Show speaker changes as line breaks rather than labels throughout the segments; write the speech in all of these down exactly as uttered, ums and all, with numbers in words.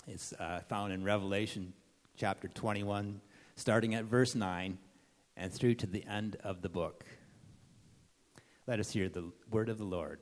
It's uh, found in Revelation chapter twenty-one, starting at verse nine, and through to the end of the book. Let us hear the word of the Lord.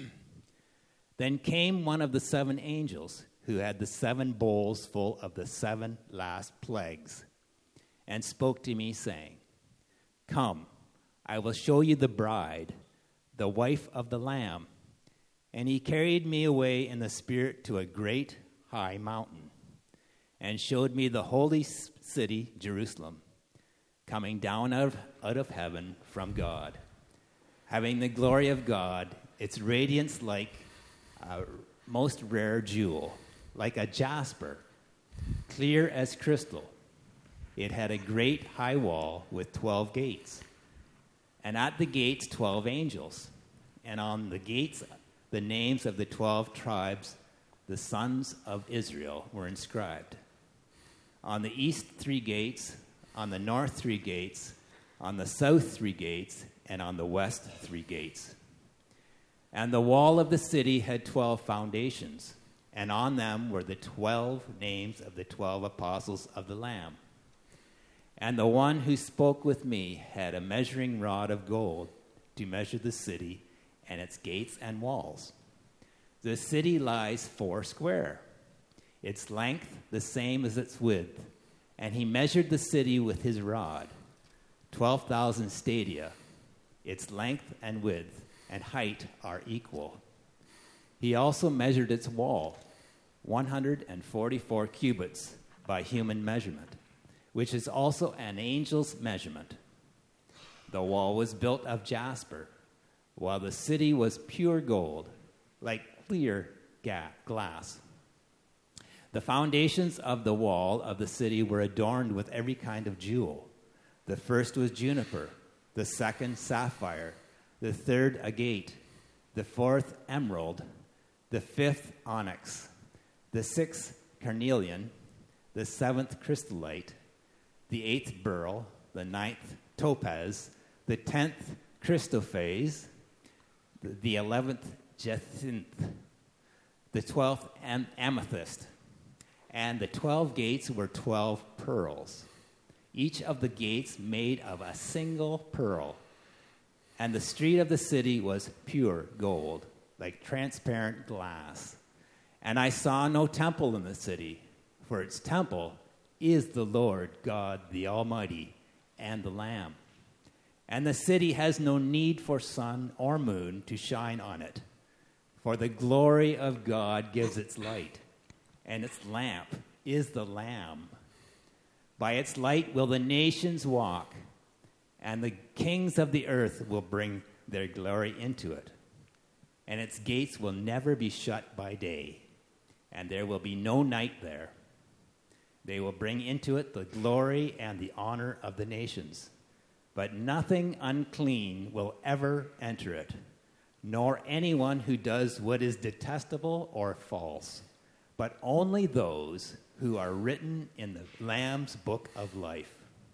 Then came one of the seven angels who had the seven bowls full of the seven last plagues, and spoke to me, saying, Come, I will show you the bride, the wife of the Lamb. And he carried me away in the Spirit to a great high mountain, and showed me the holy city, Jerusalem, coming down out of, out of heaven from God, having the glory of God, its radiance like a most rare jewel, like a jasper, clear as crystal. It had a great high wall with twelve gates, and at the gates twelve angels, and on the gates the names of the twelve tribes, the sons of Israel, were inscribed. On the east three gates, on the north three gates, on the south three gates, and on the west three gates. And the wall of the city had twelve foundations, and on them were the twelve names of the twelve apostles of the Lamb. And the one who spoke with me had a measuring rod of gold to measure the city and its gates and walls. The city lies four square, its length the same as its width, and he measured the city with his rod, twelve thousand stadia. Its length and width and height are equal. He also measured its wall, one hundred forty-four cubits by human measurement, which is also an angel's measurement. The wall was built of jasper, while the city was pure gold, like clear ga- glass. The foundations of the wall of the city were adorned with every kind of jewel. The first was juniper, the second sapphire, the third agate, the fourth emerald, the fifth onyx, the sixth carnelian, the seventh chrysolite, the eighth beryl, the ninth topaz, the tenth Christophase, the, the eleventh jacinth, the twelfth am- amethyst, and the twelve gates were twelve pearls, each of the gates made of a single pearl. And the street of the city was pure gold, like transparent glass. And I saw no temple in the city, for its temple is the Lord God, the Almighty, and the Lamb. And the city has no need for sun or moon to shine on it, for the glory of God gives its light, and its lamp is the Lamb. By its light will the nations walk, and the kings of the earth will bring their glory into it. And its gates will never be shut by day, and there will be no night there. They will bring into it the glory and the honor of the nations. But nothing unclean will ever enter it, nor anyone who does what is detestable or false, but only those who are written in the Lamb's book of life.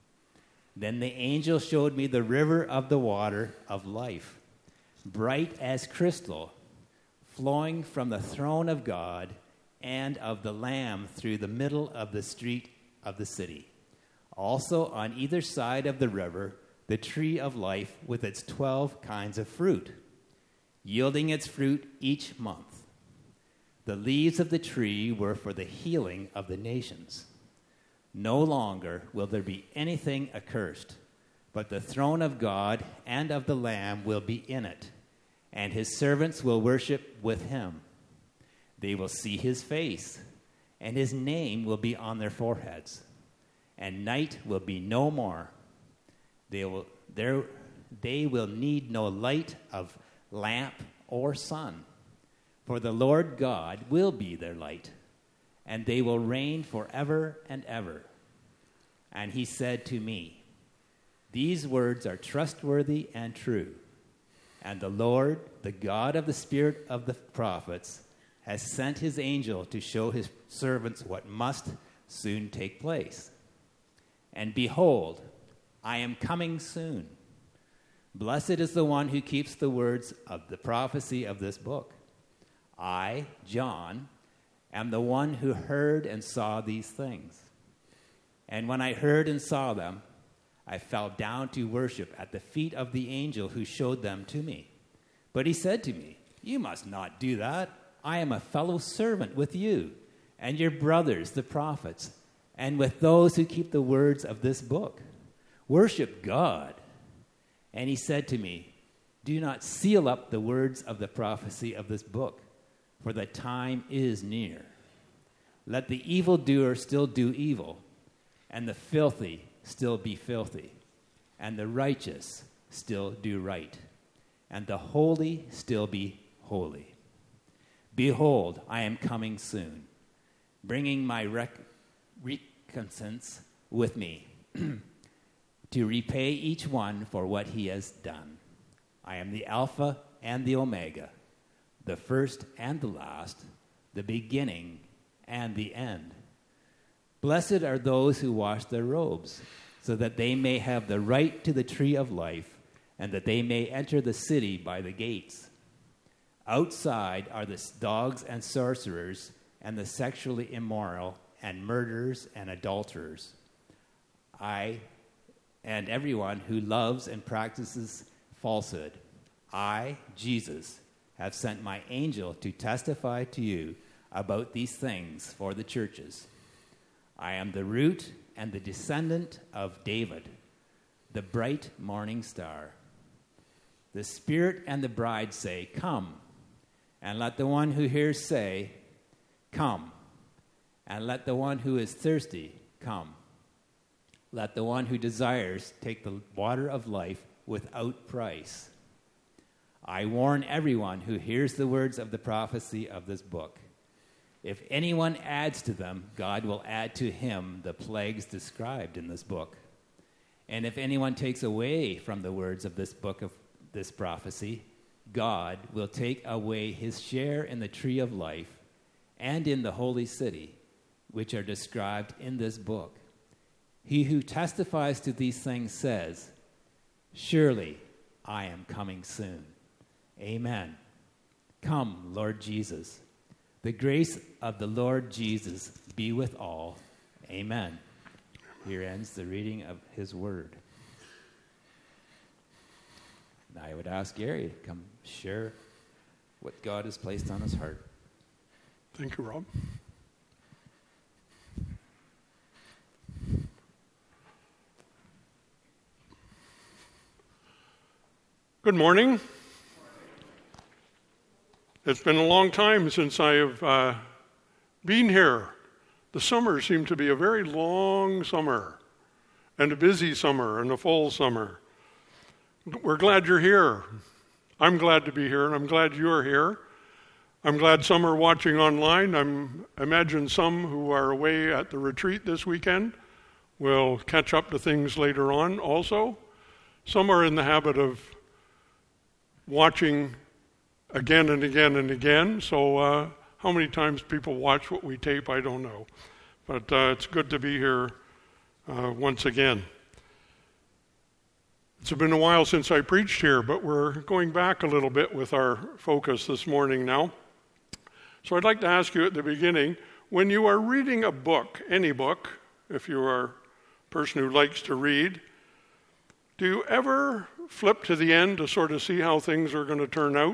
Then the angel showed me the river of the water of life, bright as crystal, flowing from the throne of God and of the Lamb through the middle of the street of the city. Also on either side of the river, the tree of life with its twelve kinds of fruit, yielding its fruit each month. The leaves of the tree were for the healing of the nations. No longer will there be anything accursed, but the throne of God and of the Lamb will be in it, and his servants will worship with him. They will see his face, and his name will be on their foreheads, and night will be no more. They will, there, they will need no light of lamp or sun, for the Lord God will be their light, and they will reign forever and ever. And he said to me, These words are trustworthy and true, and the Lord, the God of the spirit of the prophets, has sent his angel to show his servants what must soon take place. And behold, I am coming soon. Blessed is the one who keeps the words of the prophecy of this book. I, John, am the one who heard and saw these things. And when I heard and saw them, I fell down to worship at the feet of the angel who showed them to me. But he said to me, you must not do that. I am a fellow servant with you and your brothers, the prophets, and with those who keep the words of this book. Worship God. And he said to me, do not seal up the words of the prophecy of this book, for the time is near. Let the evildoer still do evil, and the filthy still be filthy, and the righteous still do right, and the holy still be holy. Behold, I am coming soon, bringing my rec- recompense with me, to repay each one for what he has done. I am the Alpha and the Omega, the first and the last, the beginning and the end. Blessed are those who wash their robes, so that they may have the right to the tree of life, and that they may enter the city by the gates. Outside are the dogs and sorcerers, and the sexually immoral, and murderers and adulterers. I, and everyone who loves and practices falsehood, I, Jesus, have sent my angel to testify to you about these things for the churches. I am the root and the descendant of David, the bright morning star. The Spirit and the bride say, come. And let the one who hears say, come. And let the one who is thirsty come. Let the one who desires take the water of life without price. I warn everyone who hears the words of the prophecy of this book. If anyone adds to them, God will add to him the plagues described in this book. And if anyone takes away from the words of this book of this prophecy, God will take away his share in the tree of life and in the holy city, which are described in this book. He who testifies to these things says, surely I am coming soon. Amen. Come, Lord Jesus. The grace of the Lord Jesus be with all. Amen. Here ends the reading of his word. Now I would ask Gary to come share what God has placed on his heart.
Thank you, Rob. Good morning. It's been a long time since I have uh, been here. The summer seemed to be a very long summer, and a busy summer, and a full summer. We're glad you're here. I'm glad to be here, and I'm glad you're here. I'm glad some are watching online. I'm, I imagine some who are away at the retreat this weekend will catch up to things later on also. Some are in the habit of watching again and again and again. So uh, how many times people watch what we tape, I don't know. But uh, it's good to be here uh, once again. It's been a while since I preached here, but we're going back a little bit with our focus this morning now. So I'd like to ask you at the beginning, when you are reading a book, any book, if you are a person who likes to read, do you ever flip to the end to sort of see how things are going to turn out?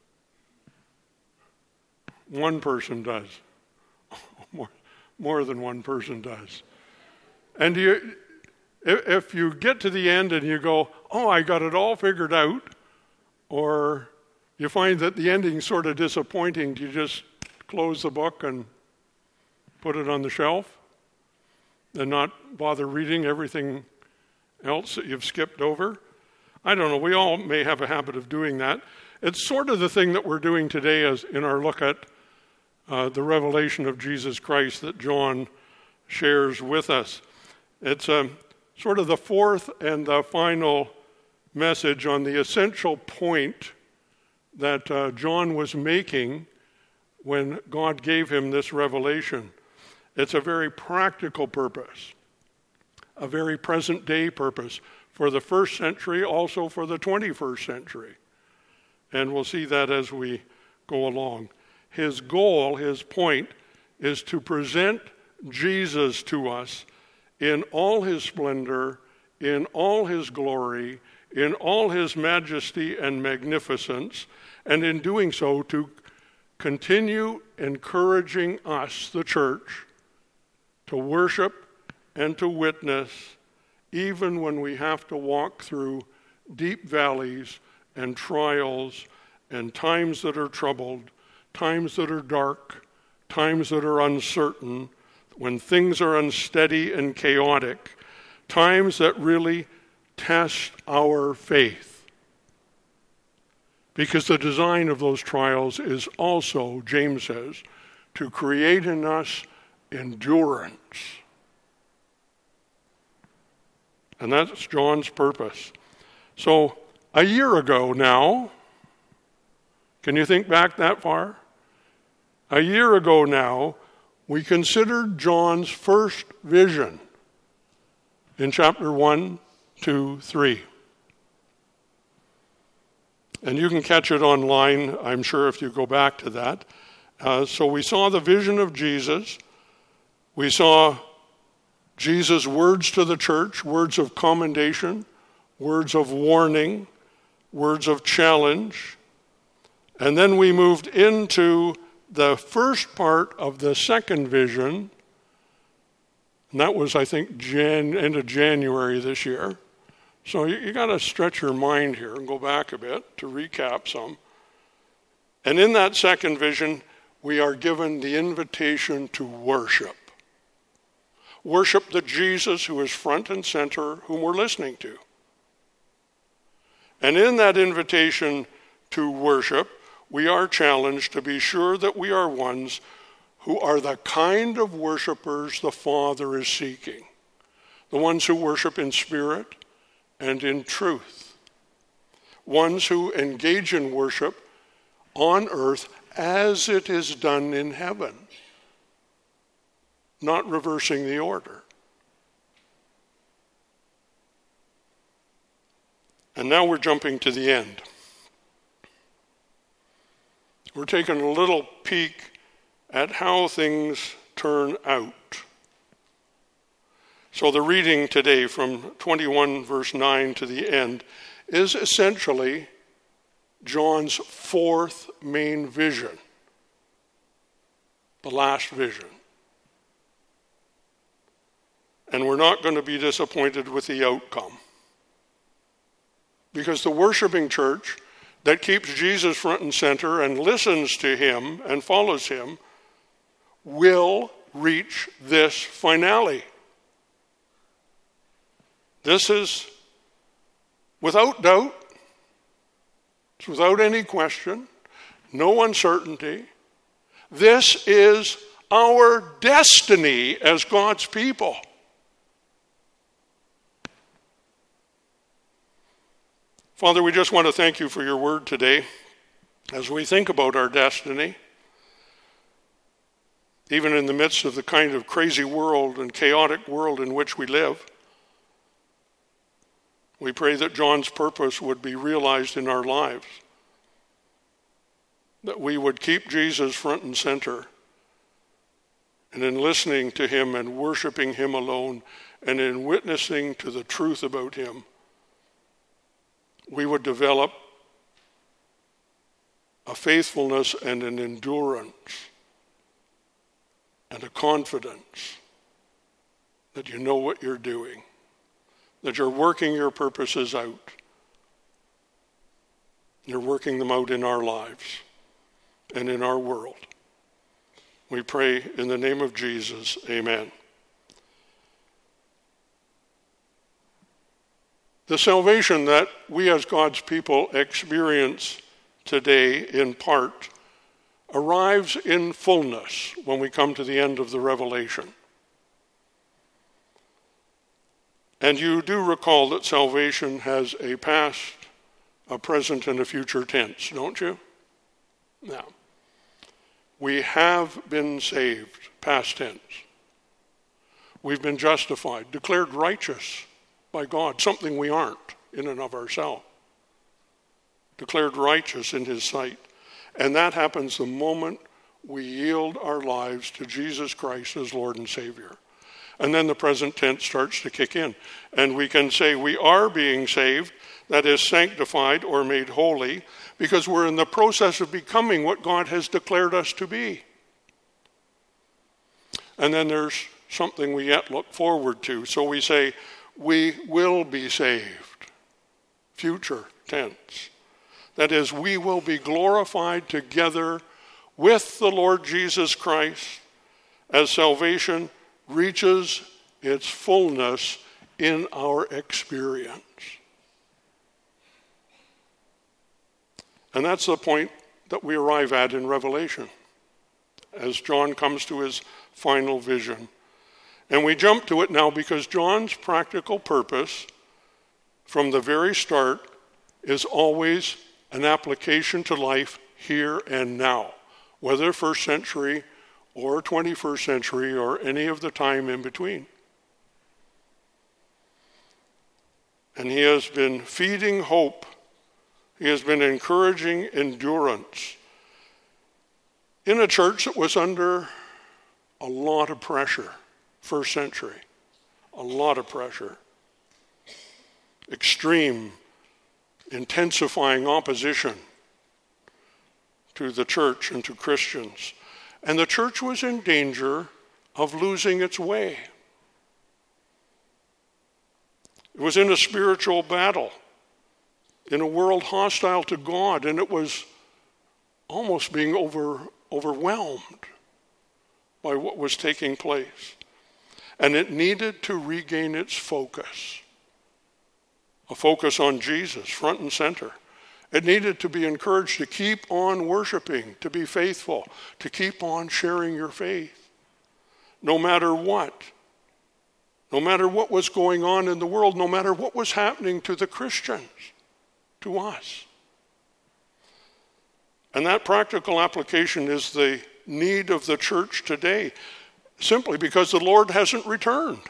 One person does. More, more than one person does. And you, if you get to the end and you go, oh, I got it all figured out, or you find that the ending's sort of disappointing, do you just close the book and put it on the shelf and not bother reading everything else that you've skipped over? I don't know. We all may have a habit of doing that. It's sort of the thing that we're doing today as in our look at uh, the revelation of Jesus Christ that John shares with us. It's um, sort of the fourth and the final message on the essential point that uh, John was making when God gave him this revelation. It's a very practical purpose, a very present-day purpose for the first century, also for the twenty-first century. And we'll see that as we go along. His goal, his point, is to present Jesus to us in all his splendor, in all his glory, in all his majesty and magnificence, and in doing so to continue encouraging us, the church, to worship and to witness even when we have to walk through deep valleys and trials and times that are troubled, times that are dark, times that are uncertain, when things are unsteady and chaotic, times that really test our faith. Because the design of those trials is also, James says, to create in us endurance. And that's John's purpose. So, a year ago now, can you think back that far? A year ago now, we considered John's first vision in chapter one, two, three. And you can catch it online, I'm sure, if you go back to that. Uh, so we saw the vision of Jesus. We saw Jesus' words to the church, words of commendation, words of warning, words of challenge. And then we moved into the first part of the second vision, and that was, I think, Jan, end of January this year. So you, you got to stretch your mind here and go back a bit to recap some. And in that second vision, we are given the invitation to worship. Worship the Jesus who is front and center, whom we're listening to. And in that invitation to worship, we are challenged to be sure that we are ones who are the kind of worshipers the Father is seeking. The ones who worship in spirit and in truth. Ones who engage in worship on earth as it is done in heaven. Not reversing the order. And now we're jumping to the end. We're taking a little peek at how things turn out. So the reading today from twenty-one verse nine to the end is essentially John's fourth main vision. The last vision. And we're not going to be disappointed with the outcome. Because the worshiping church that keeps Jesus front and center and listens to him and follows him will reach this finale. This is without doubt, it's without any question, no uncertainty. This is our destiny as God's people. Father, we just want to thank you for your word today as we think about our destiny, even in the midst of the kind of crazy world and chaotic world in which we live. We pray that John's purpose would be realized in our lives, that we would keep Jesus front and center, and in listening to him and worshiping him alone, and in witnessing to the truth about him, we would develop a faithfulness and an endurance and a confidence that you know what you're doing, that you're working your purposes out. You're working them out in our lives and in our world. We pray in the name of Jesus, amen. The salvation that we as God's people experience today in part arrives in fullness when we come to the end of the Revelation. And you do recall that salvation has a past, a present, and a future tense, don't you? Now, we have been saved, past tense. We've been justified, declared righteous by God, something we aren't in and of ourselves. Declared righteous in his sight. And that happens the moment we yield our lives to Jesus Christ as Lord and Savior. And then the present tense starts to kick in. And we can say we are being saved, that is sanctified or made holy, because we're in the process of becoming what God has declared us to be. And then there's something we yet look forward to. So we say, we will be saved. Future tense. That is, we will be glorified together with the Lord Jesus Christ as salvation reaches its fullness in our experience. And that's the point that we arrive at in Revelation as John comes to his final vision. And we jump to it now because John's practical purpose from the very start is always an application to life here and now, whether first century or twenty-first century or any of the time in between. And he has been feeding hope. He has been encouraging endurance in a church that was under a lot of pressure, first century, a lot of pressure, extreme, intensifying opposition to the church and to Christians. And the church was in danger of losing its way. It was in a spiritual battle, in a world hostile to God, and it was almost being over, overwhelmed by what was taking place. And it needed to regain its focus, a focus on Jesus, front and center. It needed to be encouraged to keep on worshiping, to be faithful, to keep on sharing your faith, no matter what. No matter what was going on in the world, no matter what was happening to the Christians, to us. And that practical application is the need of the church today, simply because the Lord hasn't returned.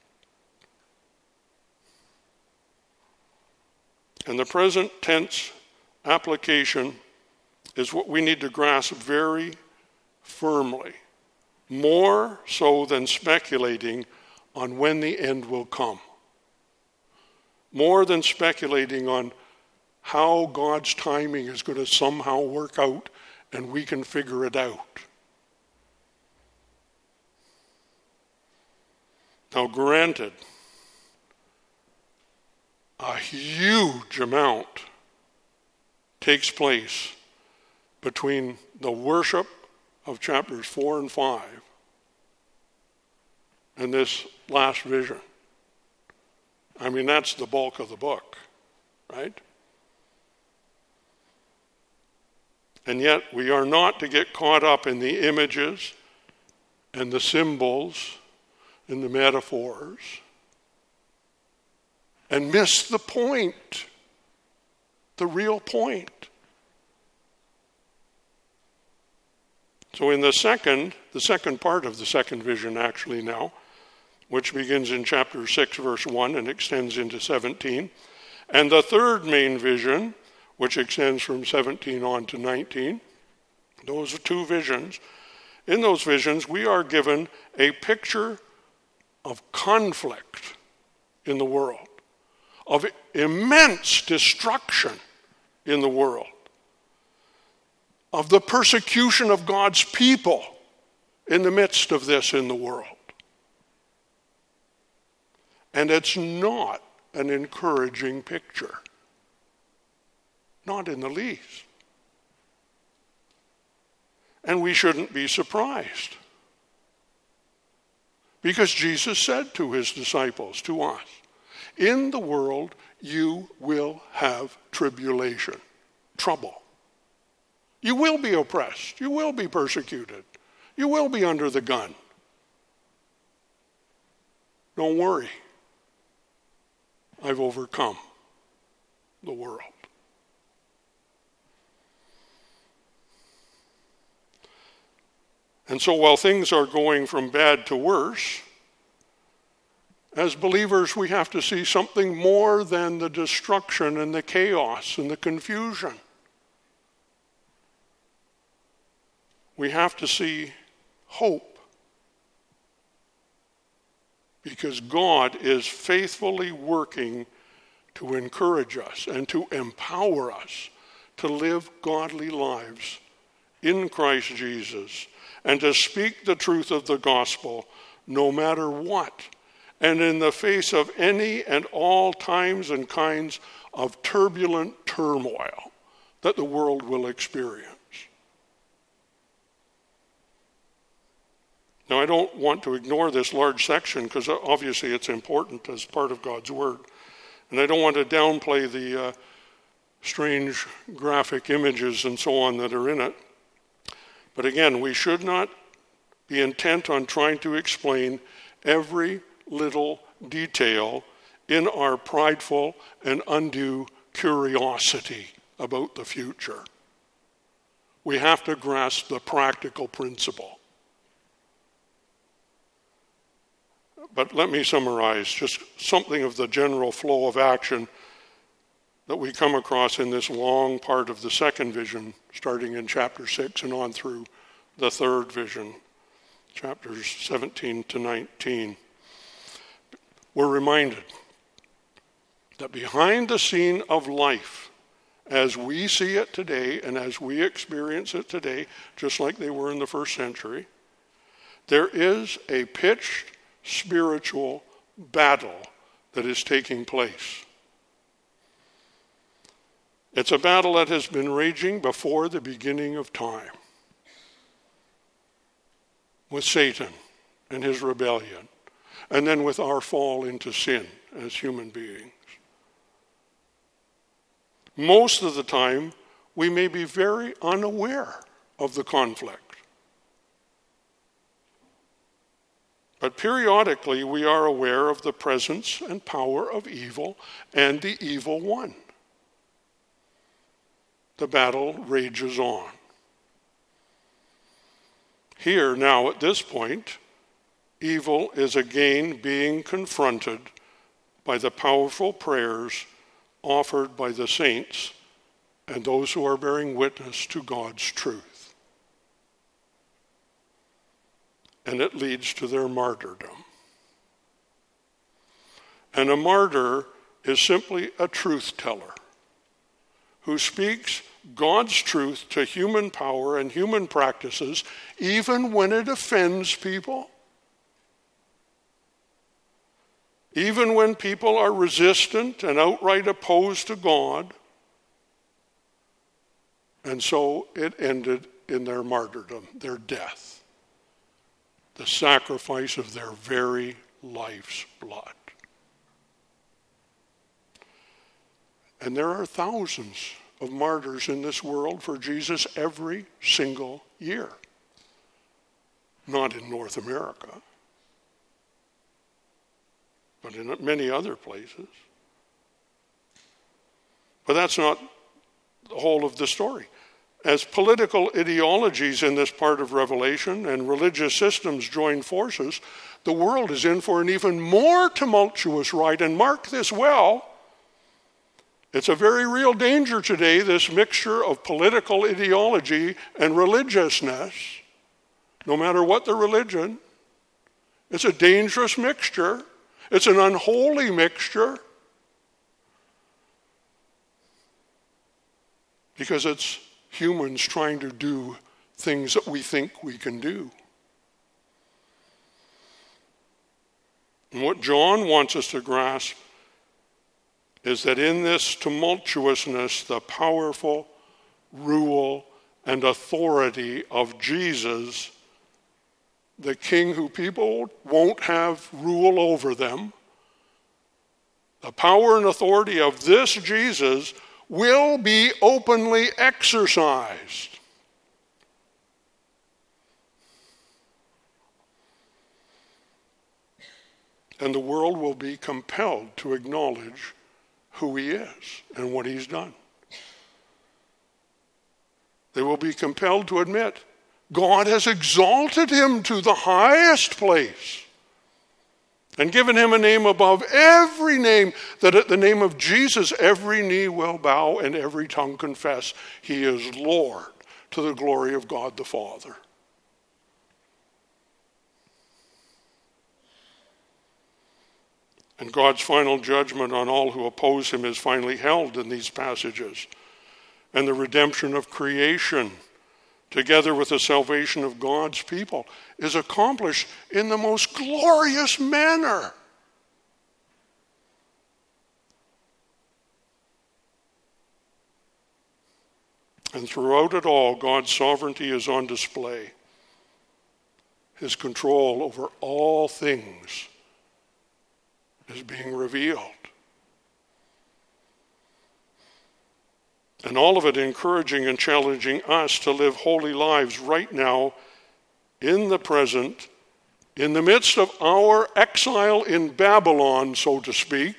And the present tense application is what we need to grasp very firmly, more so than speculating on when the end will come, more than speculating on how God's timing is going to somehow work out and we can figure it out. Now, granted, a huge amount takes place between the worship of chapters four and five and this last vision. I mean, that's the bulk of the book, right? And yet, we are not to get caught up in the images and the symbols and the metaphors and miss the point, the real point. So in the second, the second part of the second vision actually now, which begins in chapter six, verse one, and extends into seventeen, and the third main vision, which extends from seventeen on to nineteen, those are two visions. In those visions, we are given a picture of conflict in the world, of immense destruction in the world, of the persecution of God's people in the midst of this in the world. And it's not an encouraging picture. Not in the least. And we shouldn't be surprised. Because Jesus said to his disciples, to us, in the world you will have tribulation, trouble. You will be oppressed. You will be persecuted. You will be under the gun. Don't worry. I've overcome the world. And so while things are going from bad to worse, as believers we have to see something more than the destruction and the chaos and the confusion. we have to see hope, because God is faithfully working to encourage us and to empower us to live godly lives in Christ Jesus and to speak the truth of the gospel no matter what, and in the face of any and all times and kinds of turbulent turmoil that the world will experience. Now, I don't want to ignore this large section because obviously it's important as part of God's Word. And I don't want to downplay the uh, strange graphic images and so on that are in it. But again, we should not be intent on trying to explain every little detail in our prideful and undue curiosity about the future. We have to grasp the practical principle. But let me summarize just something of the general flow of action that we come across in this long part of the second vision, starting in chapter six and on through the third vision, chapters seventeen to nineteen. We're reminded that behind the scene of life, as we see it today and as we experience it today, just like they were in the first century, there is a pitched spiritual battle that is taking place. It's a battle that has been raging before the beginning of time with Satan and his rebellion, and then with our fall into sin as human beings. Most of the time, we may be very unaware of the conflict. But periodically, we are aware of the presence and power of evil and the evil one. The battle rages on. Here, now at this point, evil is again being confronted by the powerful prayers offered by the saints and those who are bearing witness to God's truth. And it leads to their martyrdom. And a martyr is simply a truth teller who speaks God's truth to human power and human practices, even when it offends people, even when people are resistant and outright opposed to God. And so it ended in their martyrdom, their death. The sacrifice of their very life's blood. And there are thousands of martyrs in this world for Jesus every single year. Not in North America, but in many other places. But that's not the whole of the story. As political ideologies in this part of Revelation and religious systems join forces, the world is in for an even more tumultuous ride. And mark this well, it's a very real danger today, this mixture of political ideology and religiousness, no matter what the religion. It's a dangerous mixture. It's an unholy mixture. Because it's humans trying to do things that we think we can do. And what John wants us to grasp is that in this tumultuousness, the powerful rule and authority of Jesus, the King who people won't have rule over them, the power and authority of this Jesus will be openly exercised. And the world will be compelled to acknowledge who he is and what he's done. They will be compelled to admit God has exalted him to the highest place and given him a name above every name, that at the name of Jesus every knee will bow and every tongue confess he is Lord, to the glory of God the Father. And God's final judgment on all who oppose him is finally held in these passages. And the redemption of creation, together with the salvation of God's people, is accomplished in the most glorious manner. And throughout it all, God's sovereignty is on display. His control over all things is being revealed. And all of it encouraging and challenging us to live holy lives right now, in the present, in the midst of our exile in Babylon, so to speak.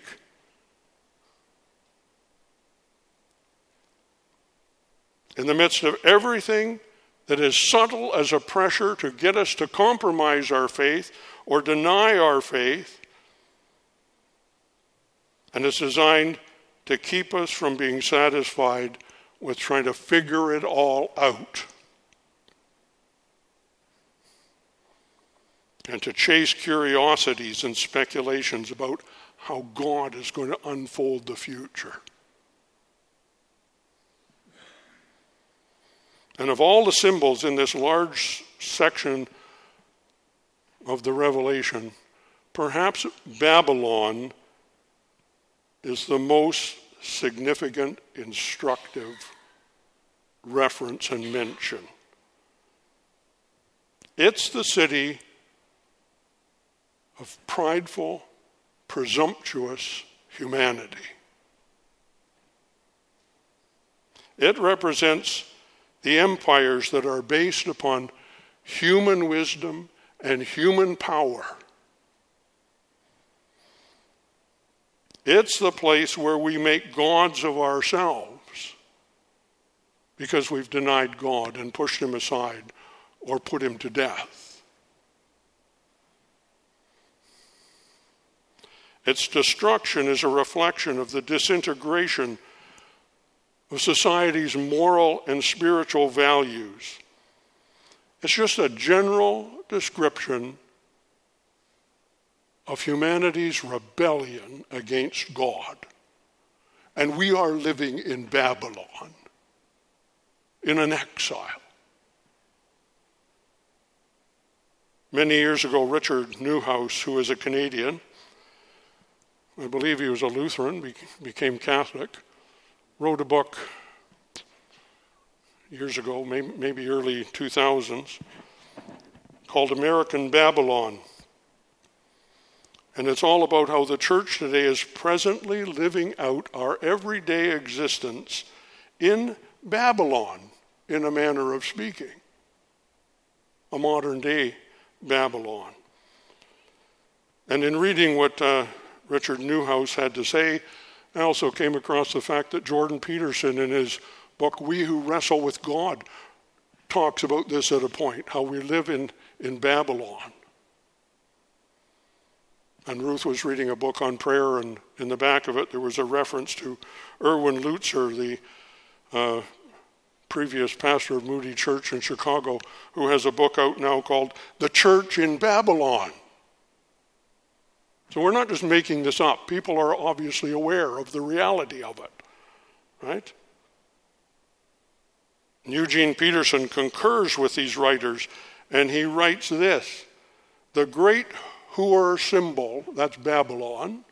In the midst of everything that is subtle as a pressure to get us to compromise our faith or deny our faith. And it's designed to keep us from being satisfied with trying to figure it all out. And to chase curiosities and speculations about how God is going to unfold the future. And of all the symbols in this large section of the Revelation, perhaps Babylon is the most significant, instructive reference and mention. It's the city of prideful, presumptuous humanity. It represents the empires that are based upon human wisdom and human power. It's the place where we make gods of ourselves because we've denied God and pushed him aside or put him to death. Its destruction is a reflection of the disintegration of society's moral and spiritual values. It's just a general description of humanity's rebellion against God. And we are living in Babylon, in an exile. Many years ago, Richard Newhouse, who is a Canadian, I believe he was a Lutheran, became Catholic, wrote a book years ago, maybe, maybe early two thousands, called American Babylon. And it's all about how the church today is presently living out our everyday existence in Babylon, in a manner of speaking. A modern day Babylon. And in reading what uh, Richard Newhouse had to say, I also came across the fact that Jordan Peterson, in his book, We Who Wrestle with God, talks about this at a point, how we live in, in Babylon. And Ruth was reading a book on prayer, and in the back of it there was a reference to Erwin Lutzer, the uh, previous pastor of Moody Church in Chicago, who has a book out now called The Church in Babylon. So we're not just making this up. People are obviously aware of the reality of it, right? Eugene Peterson concurs with these writers, and he writes this: the great Hur symbol, that's Babylon,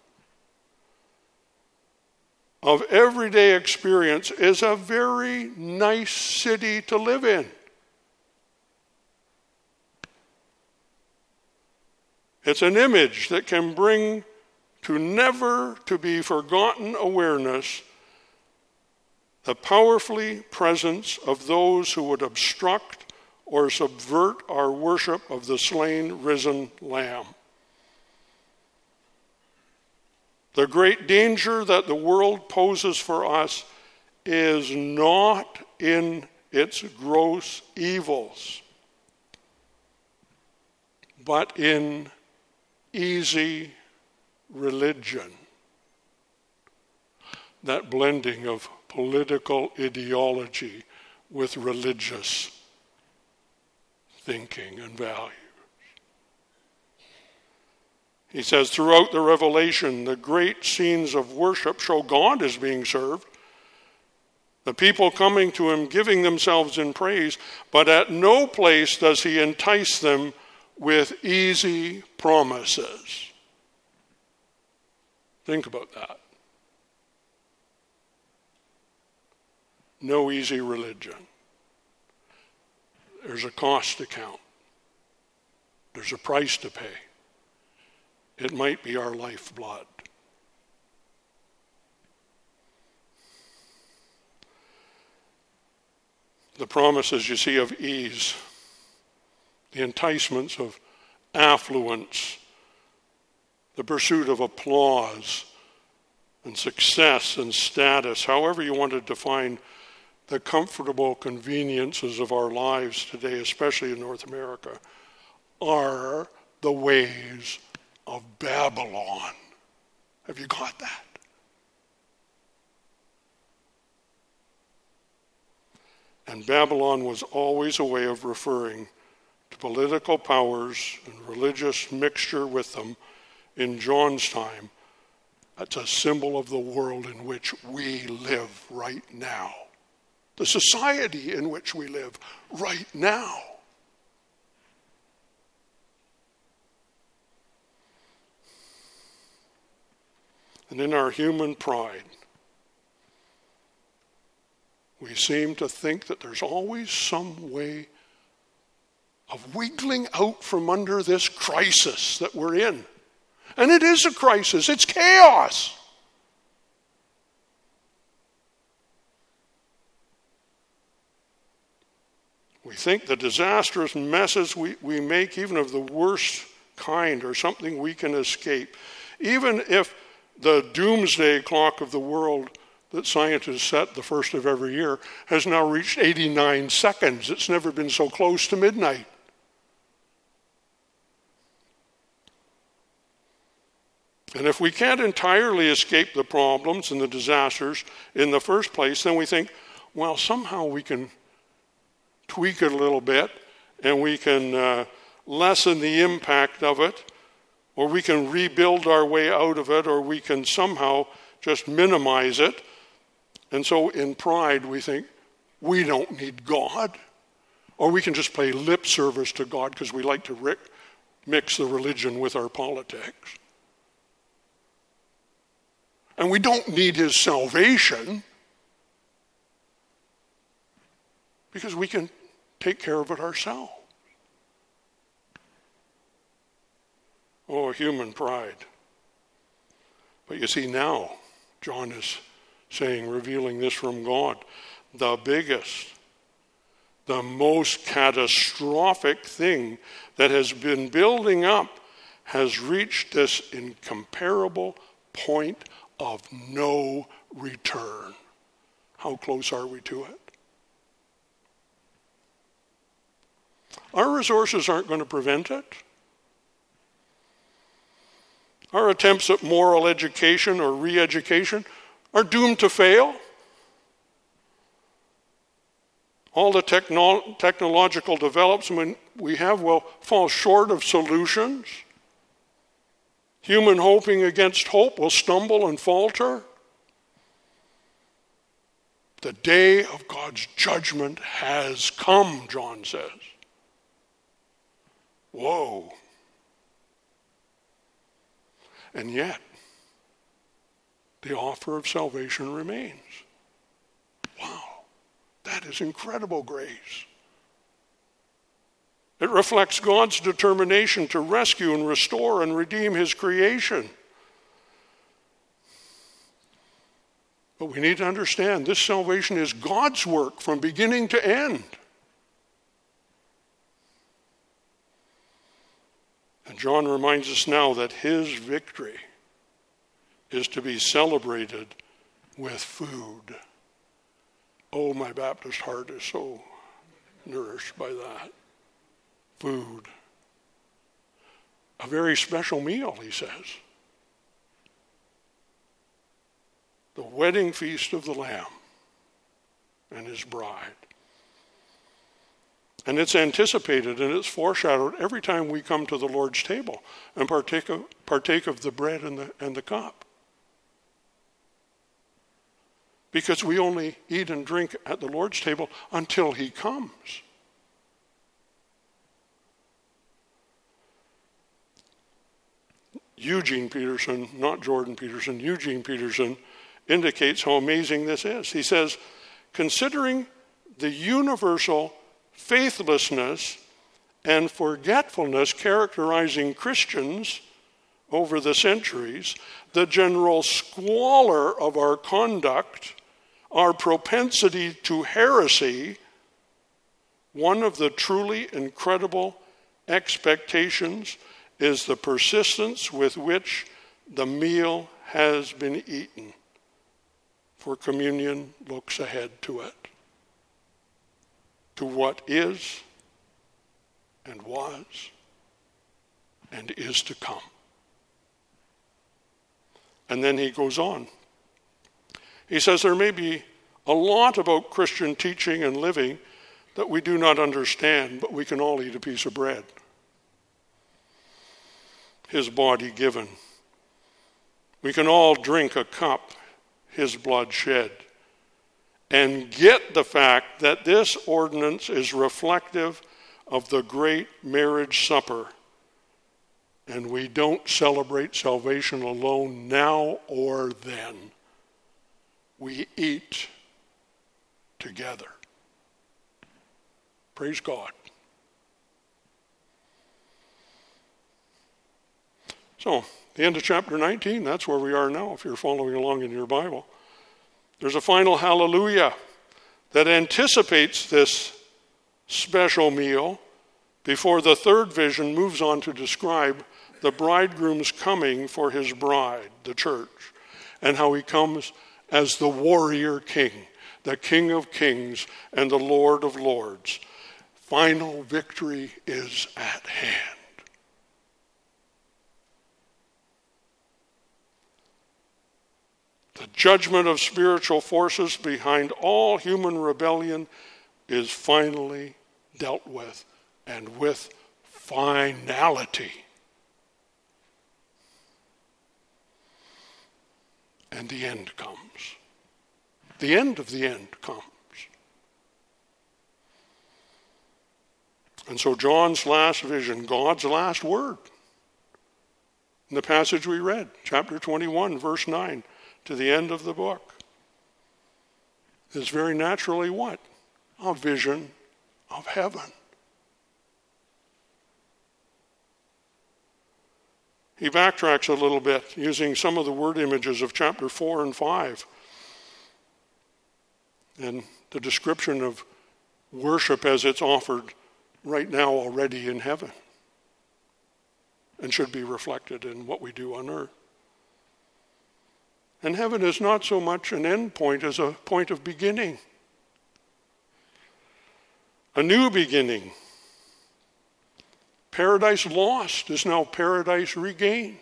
of everyday experience is a very nice city to live in. It's an image that can bring to never to be forgotten awareness the powerfully presence of those who would obstruct or subvert our worship of the slain, risen Lamb. The great danger that the world poses for us is not in its gross evils, but in easy religion. That blending of political ideology with religious thinking and values. He says, throughout the Revelation, the great scenes of worship show God is being served. The people coming to him, giving themselves in praise, but at no place does he entice them with easy promises. Think about that. No easy religion. There's a cost to count. There's a price to pay. It might be our lifeblood. The promises, you see, of ease, the enticements of affluence, the pursuit of applause and success and status, however you want to define the comfortable conveniences of our lives today, especially in North America, are the ways of Babylon. Have you got that? And Babylon was always a way of referring to political powers and religious mixture with them in John's time. That's a symbol of the world in which we live right now. The society in which we live right now. And in our human pride, we seem to think that there's always some way of wiggling out from under this crisis that we're in. And it is a crisis. It's chaos. We think the disastrous messes we, we make, even of the worst kind, are something we can escape. Even if the doomsday clock of the world that scientists set the first of every year has now reached eighty-nine seconds. It's never been so close to midnight. And if we can't entirely escape the problems and the disasters in the first place, then we think, well, somehow we can tweak it a little bit and we can uh, lessen the impact of it, or we can rebuild our way out of it, or we can somehow just minimize it. And so in pride we think we don't need God, or we can just play lip service to God because we like to ri- mix the religion with our politics. And we don't need his salvation because we can take care of it ourselves. Oh, human pride. But you see, now, John is saying, revealing this from God, the biggest, the most catastrophic thing that has been building up has reached this incomparable point of no return. How close are we to it? Our resources aren't going to prevent it. Our attempts at moral education or re-education are doomed to fail. All the techno- technological developments we have will fall short of solutions. Human hoping against hope will stumble and falter. The day of God's judgment has come, John says. Whoa. And yet, the offer of salvation remains. Wow, that is incredible grace. It reflects God's determination to rescue and restore and redeem his creation. But we need to understand this salvation is God's work from beginning to end. And John reminds us now that his victory is to be celebrated with food. Oh, my Baptist heart is so nourished by that. Food. A very special meal, he says. The wedding feast of the Lamb and his bride. And it's anticipated and it's foreshadowed every time we come to the Lord's table and partake of, partake of the bread and the, and the cup. Because we only eat and drink at the Lord's table until he comes. Eugene Peterson, not Jordan Peterson, Eugene Peterson indicates how amazing this is. He says, considering the universal faithlessness and forgetfulness characterizing Christians over the centuries, the general squalor of our conduct, our propensity to heresy, one of the truly incredible expectations is the persistence with which the meal has been eaten, for communion looks ahead to it, to what is and was and is to come. And then he goes on. He says there may be a lot about Christian teaching and living that we do not understand, but we can all eat a piece of bread. His body given. We can all drink a cup, his blood shed, and get the fact that this ordinance is reflective of the great marriage supper. And we don't celebrate salvation alone now or then. We eat together. Praise God. So, the end of chapter nineteen, that's where we are now if you're following along in your Bible. There's a final hallelujah that anticipates this special meal before the third vision moves on to describe the bridegroom's coming for his bride, the church, and how he comes as the warrior king, the King of kings and the Lord of lords. Final victory is at hand. The judgment of spiritual forces behind all human rebellion is finally dealt with, and with finality. And the end comes. The end of the end comes. And so John's last vision, God's last word, in the passage we read, chapter twenty-one, verse nine, to the end of the book, is very naturally what? A vision of heaven. He backtracks a little bit using some of the word images of chapter four and five and the description of worship as it's offered right now already in heaven and should be reflected in what we do on earth. And heaven is not so much an end point as a point of beginning. A new beginning. Paradise lost is now paradise regained.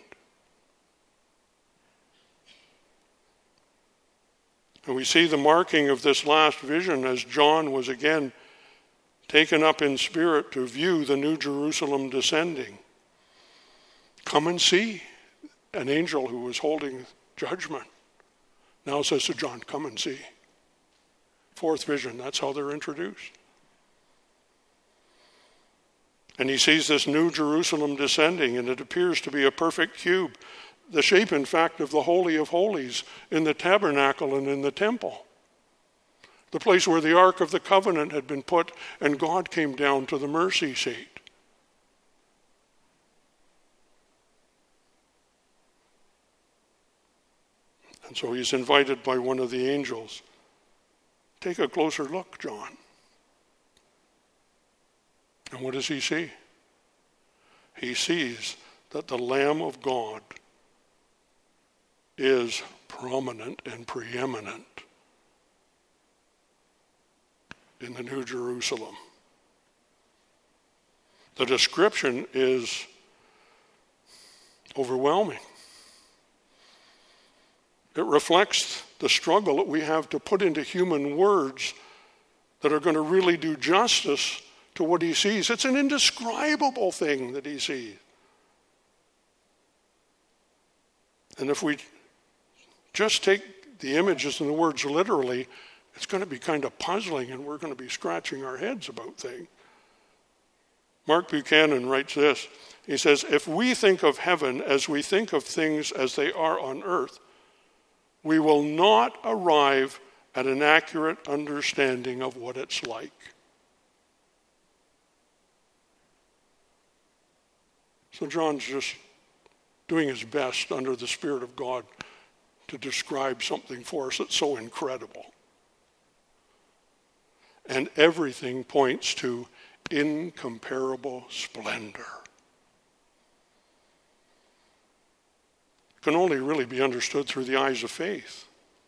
And we see the marking of this last vision as John was again taken up in spirit to view the New Jerusalem descending. Come and see. An angel who was holding judgment now says to John, come and see. Fourth vision, that's how they're introduced. And he sees this New Jerusalem descending, and it appears to be a perfect cube, the shape, in fact, of the Holy of Holies in the tabernacle and in the temple. The place where the Ark of the Covenant had been put, and God came down to the mercy seat. And so he's invited by one of the angels. Take a closer look, John. And what does he see? He sees that the Lamb of God is prominent and preeminent in the New Jerusalem. The description is overwhelming. It reflects the struggle that we have to put into human words that are going to really do justice to what he sees. It's an indescribable thing that he sees. And if we just take the images and the words literally, it's going to be kind of puzzling, and we're going to be scratching our heads about things. Mark Buchanan writes this. He says, if we think of heaven as we think of things as they are on earth, we will not arrive at an accurate understanding of what it's like. So John's just doing his best under the Spirit of God to describe something for us that's so incredible. And everything points to incomparable splendor. It can only really be understood through the eyes of faith.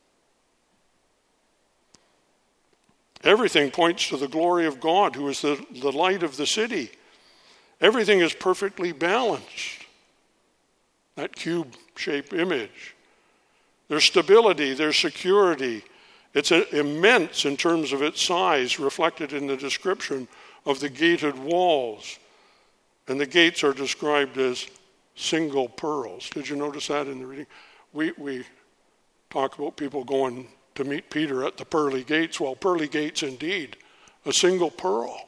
Everything points to the glory of God, who is the, the light of the city. Everything is perfectly balanced. That cube-shaped image. There's stability, there's security. It's immense in terms of its size, reflected in the description of the gated walls. And the gates are described as single pearls. Did you notice that in the reading? We, we talk about people going to meet Peter at the pearly gates. Well, pearly gates indeed, a single pearl.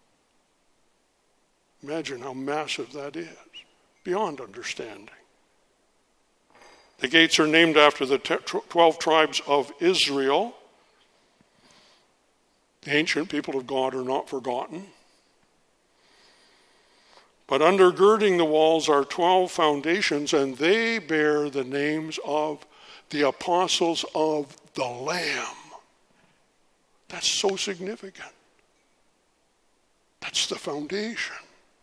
Imagine how massive that is, beyond understanding. The gates are named after the twelve tribes of Israel. The ancient people of God are not forgotten. But undergirding the walls are twelve foundations, and they bear the names of the apostles of the Lamb. That's so significant. That's the foundation.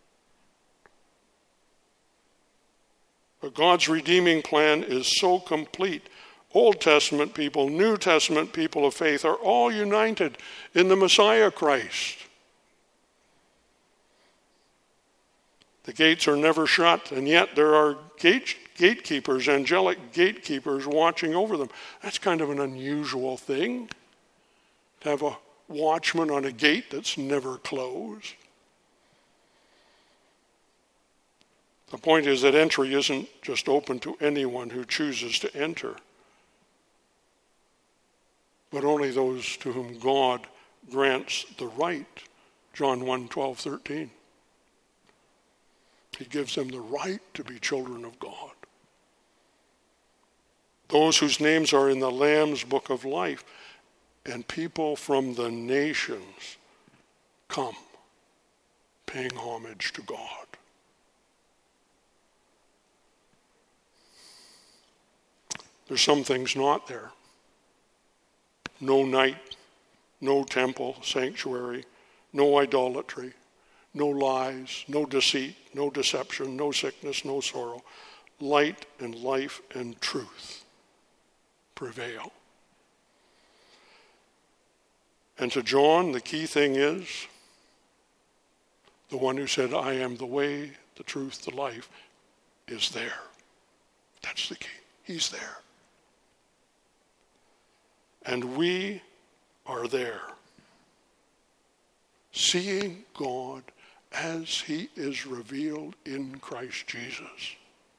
But God's redeeming plan is so complete. Old Testament people, New Testament people of faith are all united in the Messiah Christ. The gates are never shut, and yet there are gate, gatekeepers, angelic gatekeepers watching over them. That's kind of an unusual thing, to have a watchman on a gate that's never closed. The point is that entry isn't just open to anyone who chooses to enter, but only those to whom God grants the right. John one, twelve, thirteen. He gives them the right to be children of God. Those whose names are in the Lamb's book of life, and people from the nations come paying homage to God. There's some things not there. No night, no temple, sanctuary, no idolatry, no lies, no deceit, no deception, no sickness, no sorrow. Light and life and truth prevail. And to John, the key thing is, the one who said, I am the way, the truth, the life, is there. That's the key. He's there. And we are there, seeing God as he is revealed in Christ Jesus.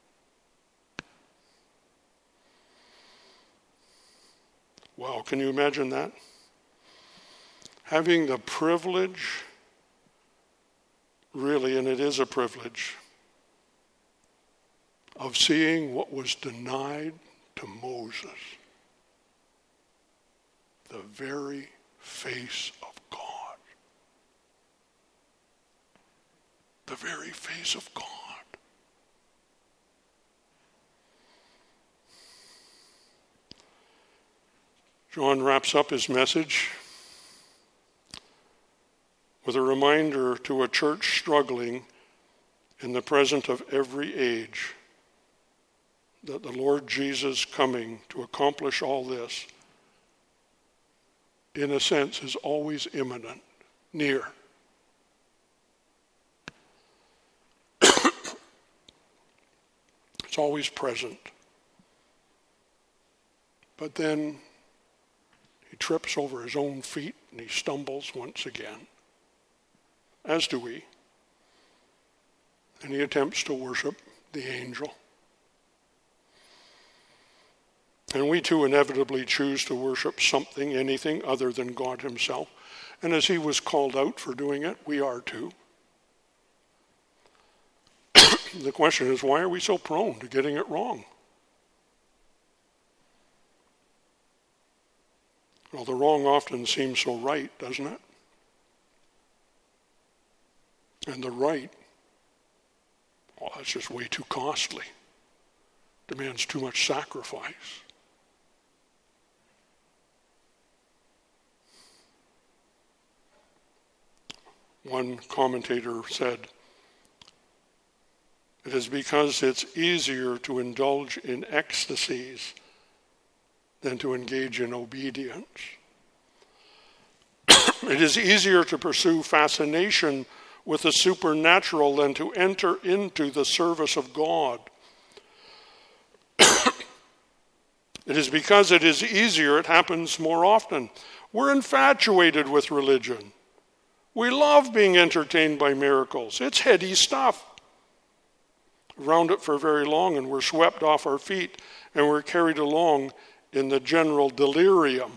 Wow, can you imagine that? Having the privilege, really, and it is a privilege, of seeing what was denied to Moses. The very face of God. The very face of God. John wraps up his message with a reminder to a church struggling in the present of every age that the Lord Jesus coming to accomplish all this, in a sense, is always imminent, near. It's always present. But then he trips over his own feet and he stumbles once again. as do we. And he attempts to worship the angel. And we too inevitably choose to worship something, anything other than God himself. And as he was called out for doing it, we are too. The question is, why are we so prone to getting it wrong? Well, the wrong often seems so right, doesn't it? And the right, well, that's just way too costly. Demands too much sacrifice. One commentator said, it is because it's easier to indulge in ecstasies than to engage in obedience. It is easier to pursue fascination with the supernatural than to enter into the service of God. It is because it is easier, it happens more often. We're infatuated with religion. We love being entertained by miracles. It's heady stuff. Around it for very long, and we're swept off our feet, and we're carried along in the general delirium.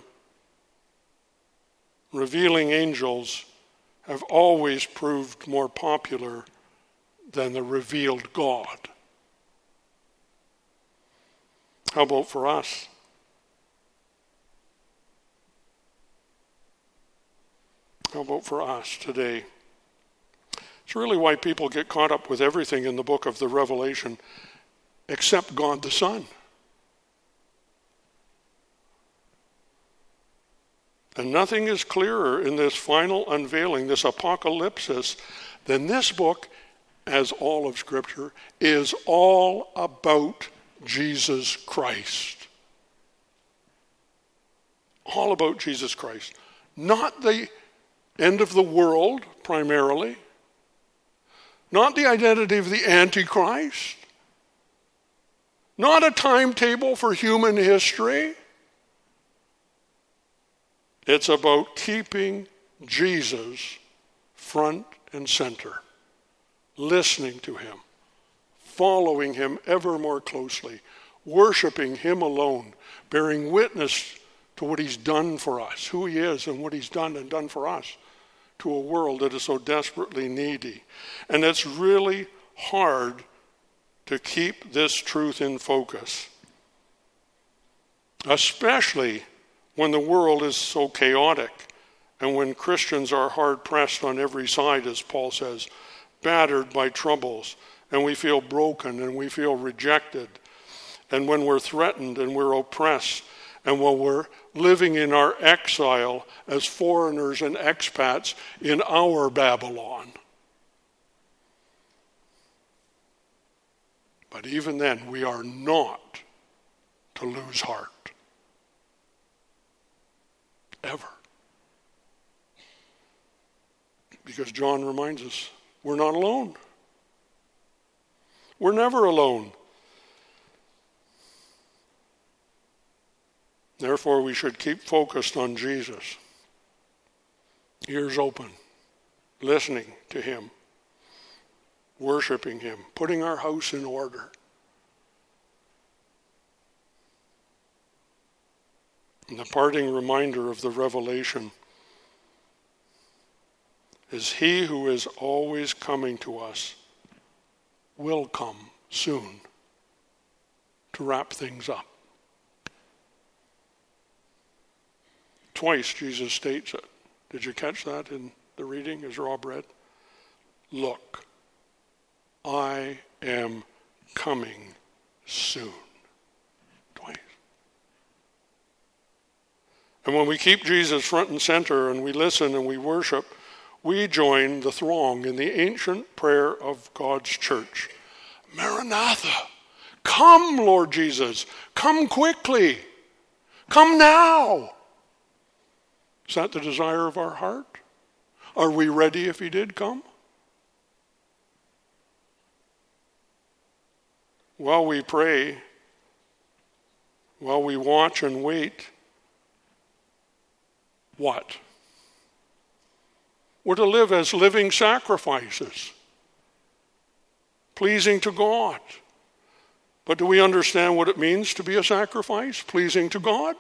Revealing angels have always proved more popular than the revealed God. How about for us? How about for us today? It's really why people get caught up with everything in the book of the Revelation except God the Son. And nothing is clearer in this final unveiling, this apocalypsis, than this book, as all of Scripture, is all about Jesus Christ. All about Jesus Christ. Not the end of the world, primarily. Not the identity of the Antichrist. Not a timetable for human history. It's about keeping Jesus front and center, listening to him, following him ever more closely, worshiping him alone, bearing witness to what he's done for us, who he is and what he's done and done for us, to a world that is so desperately needy. And it's really hard to keep this truth in focus, especially when the world is so chaotic and when Christians are hard-pressed on every side, as Paul says, battered by troubles, and we feel broken and we feel rejected, and when we're threatened and we're oppressed, and when we're living in our exile as foreigners and expats in our Babylon. But even then, we are not to lose heart. Ever. Because John reminds us, we're not alone. We're never alone. Therefore, we should keep focused on Jesus. Ears open, listening to him, worshiping him, putting our house in order. And the parting reminder of the revelation is he who is always coming to us will come soon to wrap things up. Twice Jesus states it. Did you catch that in the reading as Rob read? Look, I am coming soon. Twice. And when we keep Jesus front and center and we listen and we worship, we join the throng in the ancient prayer of God's church. Maranatha, come, Lord Jesus, come quickly, come now. Is that the desire of our heart? Are we ready if he did come? While we pray, while we watch and wait, what? We're to live as living sacrifices, pleasing to God. But do we understand what it means to be a sacrifice, pleasing to God?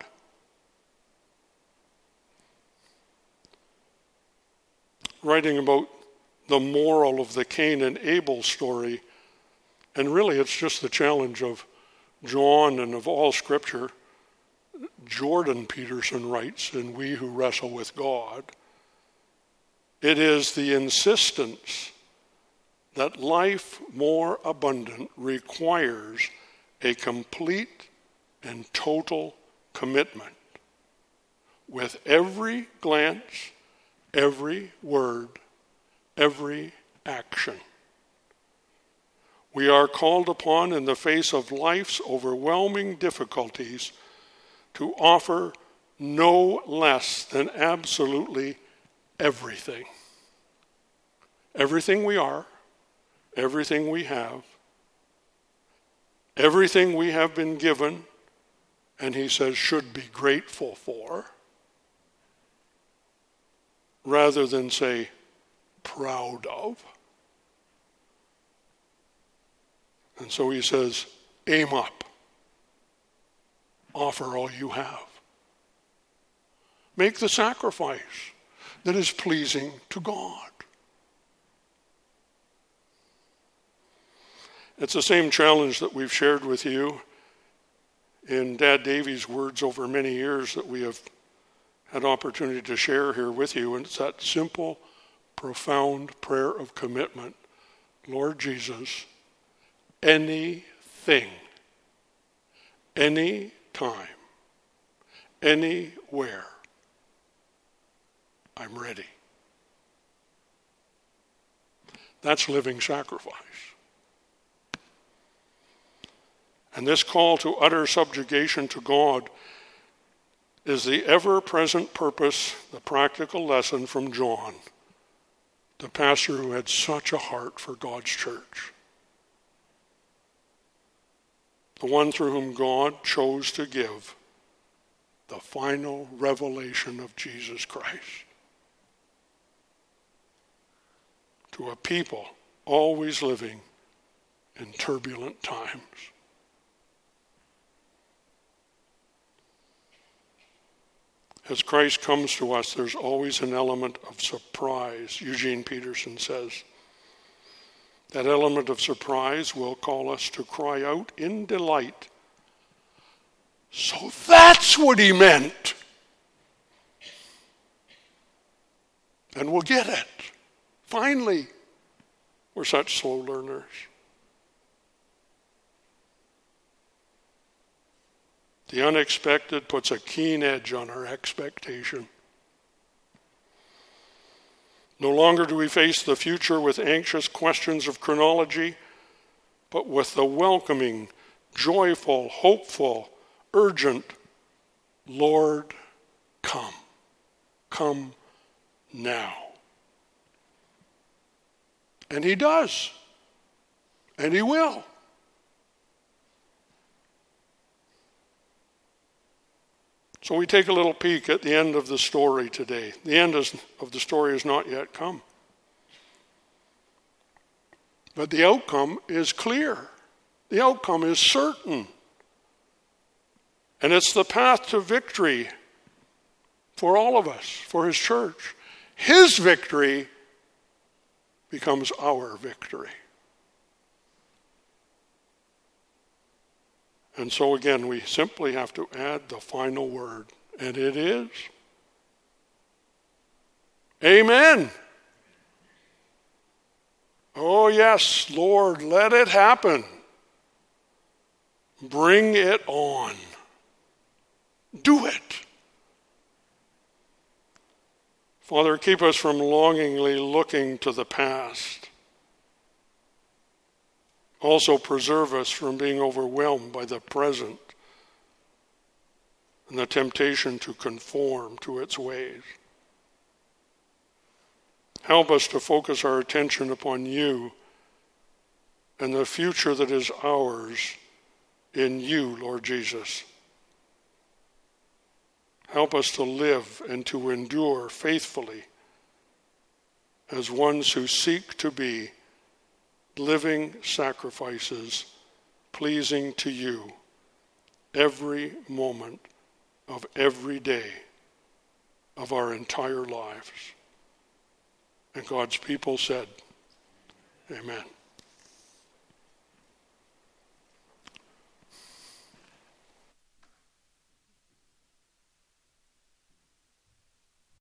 Writing about the moral of the Cain and Abel story, and really it's just the challenge of John and of all Scripture. Jordan Peterson writes in We Who Wrestle with God, it is the insistence that life more abundant requires a complete and total commitment with every glance, every word, every action. We are called upon in the face of life's overwhelming difficulties to offer no less than absolutely everything. Everything we are, everything we have, everything we have been given, and he says should be grateful for, rather than say proud of. And so he says, aim up. Offer all you have. Make the sacrifice that is pleasing to God. It's the same challenge that we've shared with you in Dad Davies' words over many years that we have had opportunity to share here with you. And it's that simple, profound prayer of commitment. Lord Jesus, anything, any time, anywhere, I'm ready. That's living sacrifice. And this call to utter subjugation to God is the ever-present purpose, the practical lesson from John, the pastor who had such a heart for God's church. The one through whom God chose to give the final revelation of Jesus Christ to a people always living in turbulent times. As Christ comes to us, there's always an element of surprise, Eugene Peterson says. That element of surprise will call us to cry out in delight. So that's what he meant. And we'll get it. Finally, we're such slow learners. The unexpected puts a keen edge on our expectation. No longer do we face the future with anxious questions of chronology, but with the welcoming, joyful, hopeful, urgent, Lord, come. Come now. And he does. And he will. So we take a little peek at the end of the story today. The end is, of the story has not yet come. But the outcome is clear. The outcome is certain. And it's the path to victory for all of us, for his church. His victory becomes our victory. And so again, we simply have to add the final word, and it is Amen. Oh yes, Lord, let it happen. Bring it on. Do it. Father, keep us from longingly looking to the past. Also preserve us from being overwhelmed by the present and the temptation to conform to its ways. Help us to focus our attention upon you and the future that is ours in you, Lord Jesus. Help us to live and to endure faithfully as ones who seek to be living sacrifices pleasing to you every moment of every day of our entire lives. And God's people said, amen.